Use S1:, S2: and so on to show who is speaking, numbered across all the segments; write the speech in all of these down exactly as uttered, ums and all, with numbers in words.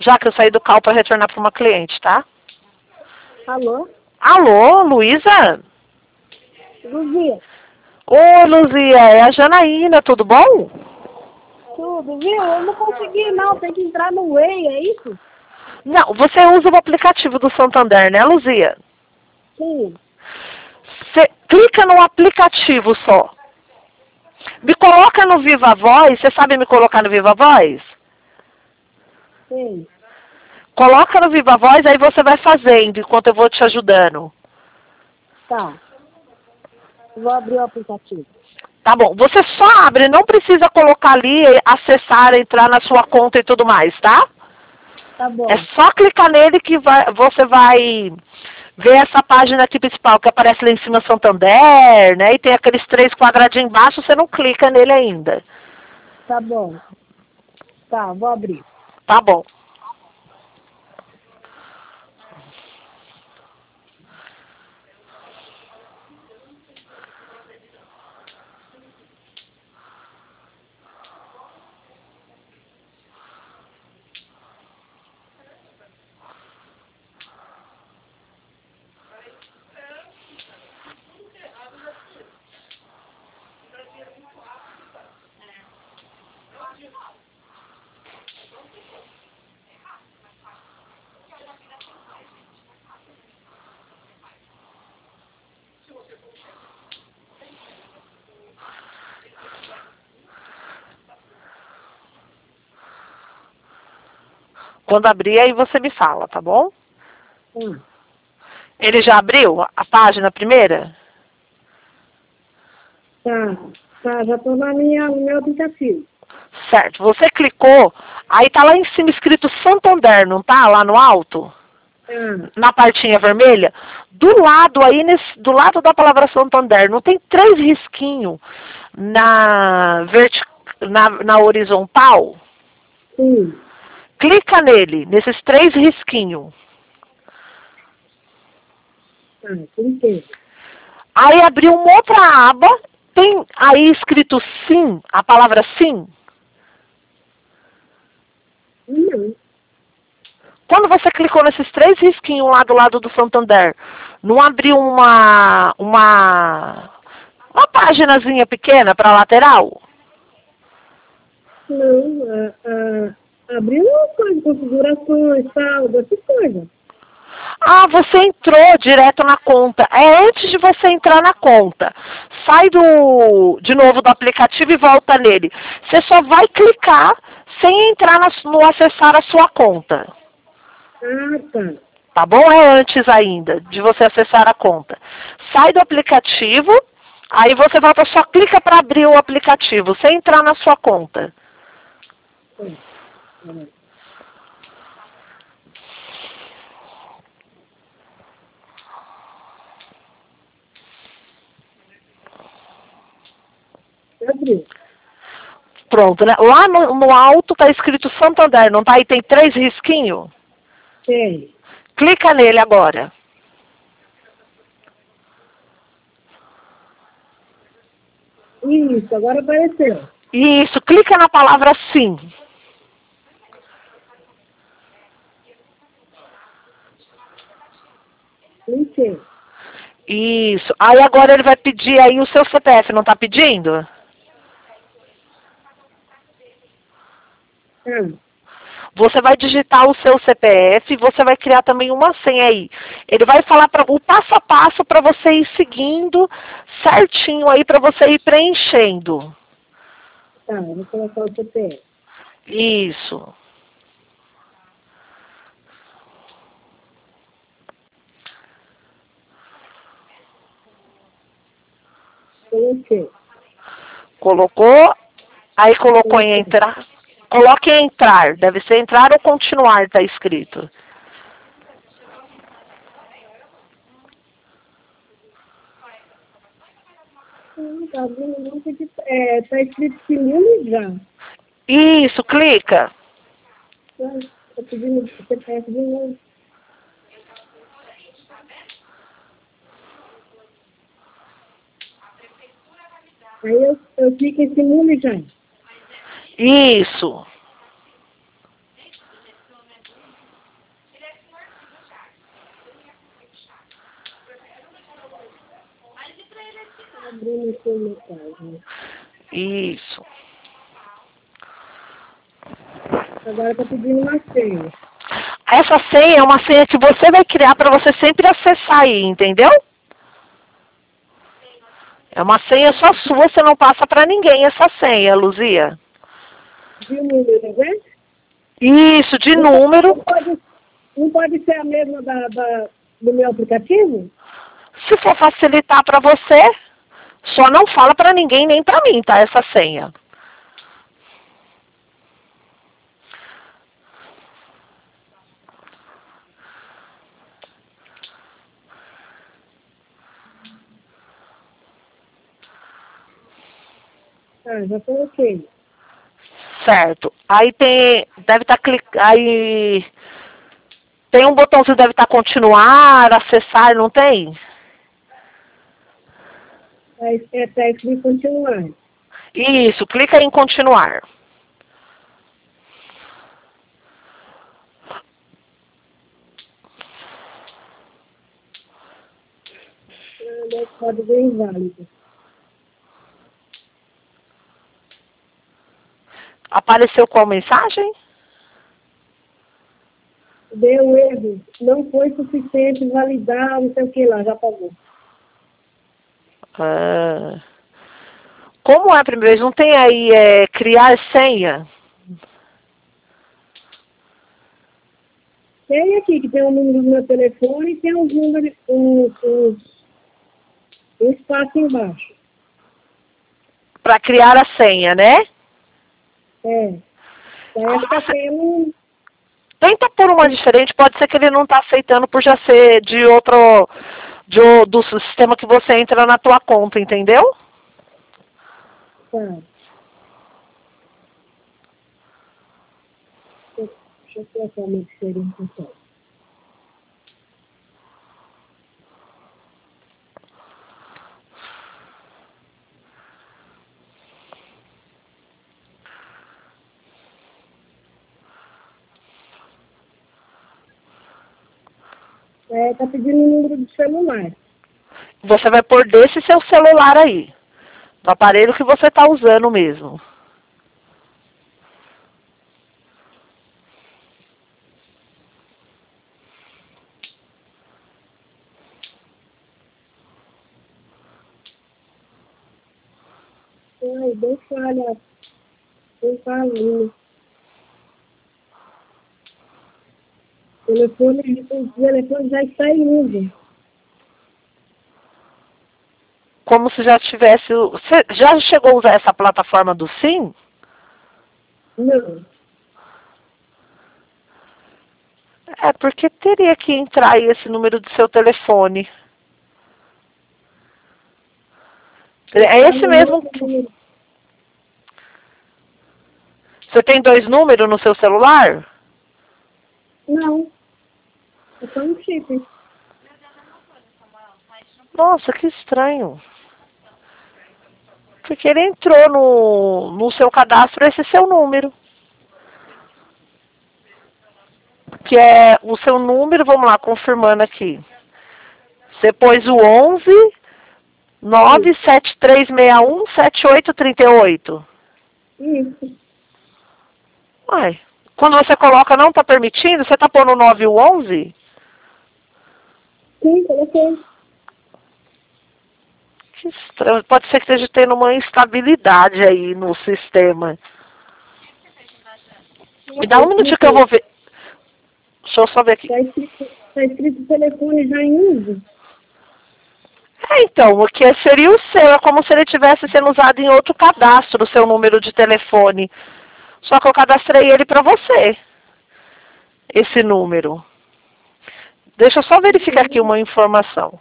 S1: Já que eu saí do call para retornar para uma cliente, tá?
S2: Alô?
S1: Alô, Luísa?
S2: Luzia.
S1: Ô, Luzia, é a Janaína, tudo bom?
S2: Tudo, viu? Eu não consegui, não. Tem que entrar no Way, é isso?
S1: Não, você usa o aplicativo do Santander, né, Luzia?
S2: Sim.
S1: Você clica no aplicativo só. Me coloca no Viva Voz, você sabe me colocar no Viva Voz?
S2: Sim.
S1: Coloca no Viva Voz, aí você vai fazendo, enquanto eu vou te ajudando.
S2: Tá. Vou abrir o aplicativo.
S1: Tá bom, você só abre, não precisa colocar ali, acessar, entrar na sua conta e tudo mais, tá?
S2: Tá bom.
S1: É só clicar nele que vai, você vai ver essa página aqui principal, que aparece lá em cima Santander, né? E tem aqueles três quadradinhos embaixo, você não clica nele ainda.
S2: Tá bom. Tá, vou abrir.
S1: Tá bom. Quando abrir, aí você me fala, tá bom?
S2: Hum.
S1: Ele já abriu a página primeira?
S2: Tá. Tá, já tô na minha, no meu aplicativo.
S1: Certo. Você clicou, aí tá lá em cima escrito Santander, não tá? Lá no alto?
S2: Tá.
S1: Na partinha vermelha? Do lado aí, nesse, do lado da palavra Santander, não tem três risquinhos na, verti na, na horizontal?
S2: Sim.
S1: Clica nele, nesses três risquinhos.
S2: Tá, cliquei.
S1: Aí abriu uma outra aba, tem aí escrito sim, a palavra sim.
S2: Não.
S1: Quando você clicou nesses três risquinhos lá do lado do Santander, não abriu uma, uma, uma paginazinha pequena para a lateral?
S2: Não. Ah, ah, abriu uma coisa, configurações, saldo, essas coisas.
S1: Ah, você entrou direto na conta. É antes de você entrar na conta. Sai do, de novo do aplicativo e volta nele. Você só vai clicar sem entrar na- no acessar a sua conta.
S2: Ah, tá.
S1: Tá bom? É antes ainda de você acessar a conta. Sai do aplicativo, aí você volta, só clica para abrir o aplicativo, sem entrar na sua conta.
S2: Tá. Tá. Abriu.
S1: Pronto, né? Lá no, no alto tá escrito Santander, não tá? Aí tem três risquinhos.
S2: Tem.
S1: Clica nele agora.
S2: Isso, agora apareceu.
S1: Isso, clica na palavra sim.
S2: Cliquei.
S1: Isso. Aí agora ele vai pedir aí o seu C P F, não tá pedindo?
S2: Tá.
S1: Você vai digitar o seu C P F e você vai criar também uma senha aí. Ele vai falar pra, o passo a passo para você ir seguindo certinho aí para você ir preenchendo.
S2: Tá, eu vou colocar o C P F.
S1: Isso.
S2: Coloquei.
S1: Colocou, aí colocou em
S2: Coloquei.
S1: entrar. Coloque em entrar, deve ser entrar ou continuar, tá escrito.
S2: Não, tá abrindo um monte de... É, tá escrito finalizar.
S1: Isso, clica.
S2: Tá, tá pedindo o C P F de novo. Aí eu, eu clico em finalizar.
S1: Isso.
S2: abrindo aqui a minha página.
S1: Isso.
S2: Agora está pedindo uma senha.
S1: Essa senha é uma senha que você vai criar para você sempre acessar aí, entendeu? É uma senha só sua, você não passa para ninguém essa senha, Luzia.
S2: De número, né?
S1: Isso, de
S2: Não
S1: número.
S2: pode, não pode ser a mesma da, da, do meu aplicativo?
S1: Se for facilitar para você, só não fala para ninguém, nem para mim, tá? Essa senha.
S2: Ah, já coloquei.
S1: Certo. Aí tem, deve estar clicando, aí tem um botãozinho, deve estar continuar, acessar, não tem?
S2: Aí é teste de continuar.
S1: Isso, clica em continuar.
S2: Ah, meu código é inválido.
S1: Apareceu qual mensagem?
S2: Deu erro. Não foi suficiente validar, não sei o que lá, já pagou.
S1: Ah, como é a primeira vez? Não tem aí é, criar senha?
S2: Tem aqui que tem o número do meu telefone e tem os números, os, os, o espaço embaixo.
S1: Para criar a senha, né?
S2: É. Daí essa senha não.
S1: Tenta por uma diferente, pode ser que ele não está aceitando por já ser de outro, de, o- do sistema que você entra na tua conta, entendeu?
S2: Tá. Deixa eu colocar uma diferença então. É, tá pedindo o número do celular.
S1: Você vai pôr desse seu celular aí, do aparelho que você está usando mesmo.
S2: Ai, bem falha, bem falha. O telefone, o telefone já está em uso.
S1: Como se já tivesse. Você já chegou a usar essa plataforma do Sim?
S2: Não.
S1: É, porque teria que entrar aí esse número do seu telefone. É
S2: Está
S1: esse
S2: no
S1: mesmo.
S2: novo número.
S1: Você tem dois números no seu celular?
S2: Não. É só um chip.
S1: Nossa, que estranho. Porque ele entrou no, no seu cadastro esse seu número. Que é o seu número, vamos lá, confirmando aqui. Você pôs o onze nove sete três seis um sete oito três oito.
S2: Isso.
S1: Uai, quando você coloca não está permitindo, você está pondo o nove e o onze?
S2: Sim, coloquei.
S1: Que estranho. Pode ser que esteja tendo uma instabilidade aí no sistema. Me dá um minutinho que eu vou ver. Deixa eu só ver aqui.
S2: Está escrito, tá escrito telefone já em uso.
S1: É, então, o que seria o seu? É como se ele tivesse sendo usado em outro cadastro, o seu número de telefone. Só que eu cadastrei ele para você, esse número. Deixa eu só verificar aqui uma informação.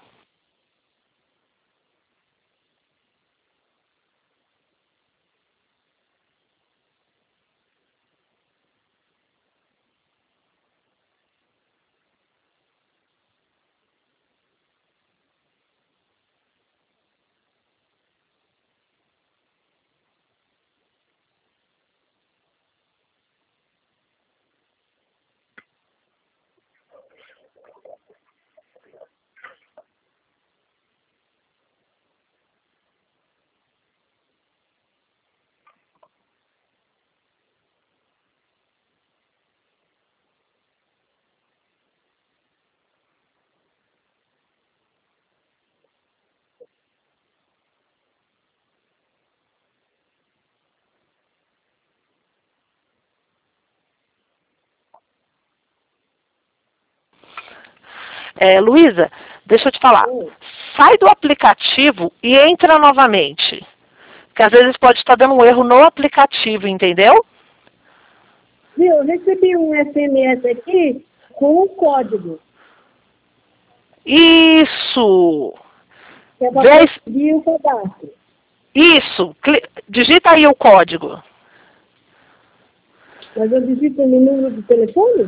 S1: É, Luísa, deixa eu te falar.
S2: Oi.
S1: Sai do aplicativo e entra novamente. Porque às vezes pode estar dando um erro no aplicativo, entendeu?
S2: Viu, eu recebi um S M S aqui com um código.
S1: Isso!
S2: Que é para
S1: Vê-
S2: conseguir o cadastro.
S1: Isso! Cli- Digita aí o código.
S2: Mas eu digito no número do telefone?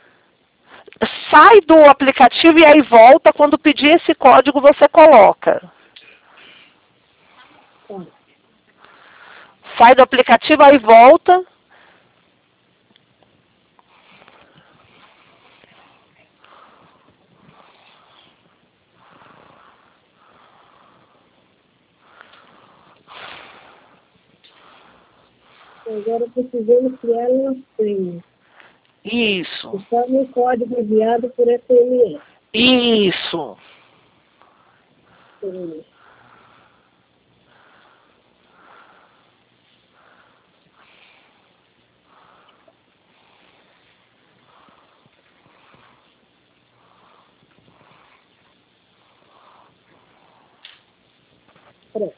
S1: Sai do aplicativo e aí volta. Quando pedir esse código, você coloca.
S2: Tá.
S1: Sai do aplicativo, aí volta.
S2: Agora precisamos criar uma senha.
S1: Isso.
S2: Conforme o código enviado por S M S.
S1: Isso.
S2: Hum. Pronto.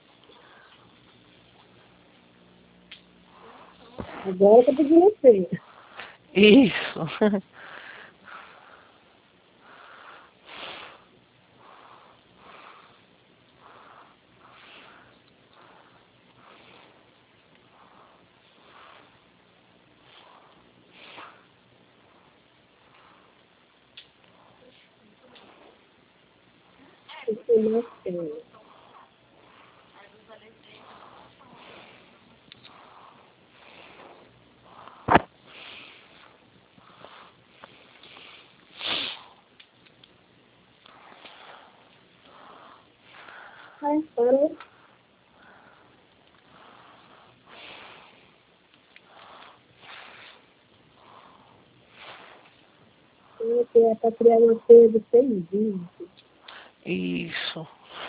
S2: Agora tá pedindo a senha.
S1: Isso.
S2: Isso é uma senha. Ai, para. É para criar uma senha de seis dígitos.
S1: Isso.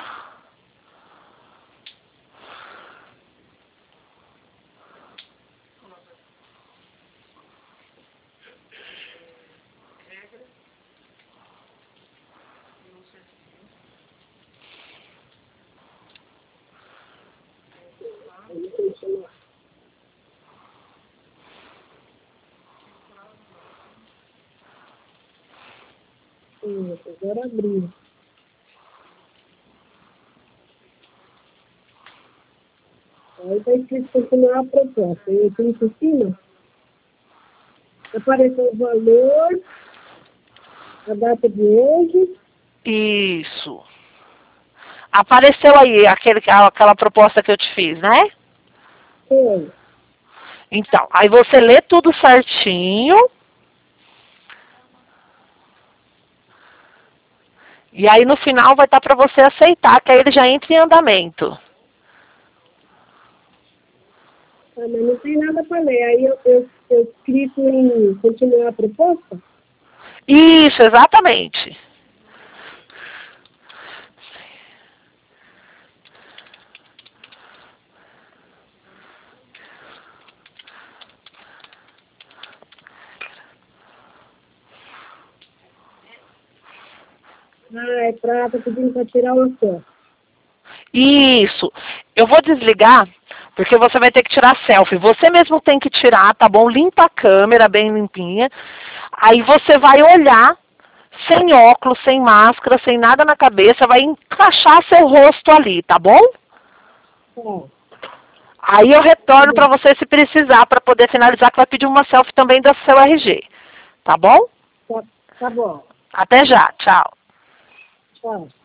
S2: Aí continua. Isso, agora abriu. Aí está escrito continuar a proposta. Eu clico em cima, apareceu o valor, a data de hoje.
S1: Isso. Apareceu aí aquele, aquela proposta que eu te fiz, né?
S2: Foi.
S1: Então, aí você lê tudo certinho. E aí no final vai estar para você aceitar, que aí ele já entra em andamento.
S2: Ah, mas não tem nada para ler. Aí eu, eu, eu clico em continuar a proposta.
S1: Isso, exatamente.
S2: Ah, é prata, pedindo para tirar uma foto.
S1: Isso. Eu vou desligar, porque você vai ter que tirar selfie. Você mesmo tem que tirar, tá bom? Limpa a câmera, bem limpinha. Aí você vai olhar, sem óculos, sem máscara, sem nada na cabeça, vai encaixar seu rosto ali, tá bom?
S2: Tá.
S1: Aí eu retorno para você se precisar, para poder finalizar, que vai pedir uma selfie também do seu R G. Tá bom?
S2: Tá, tá bom.
S1: Até já. Tchau.
S2: Tchau.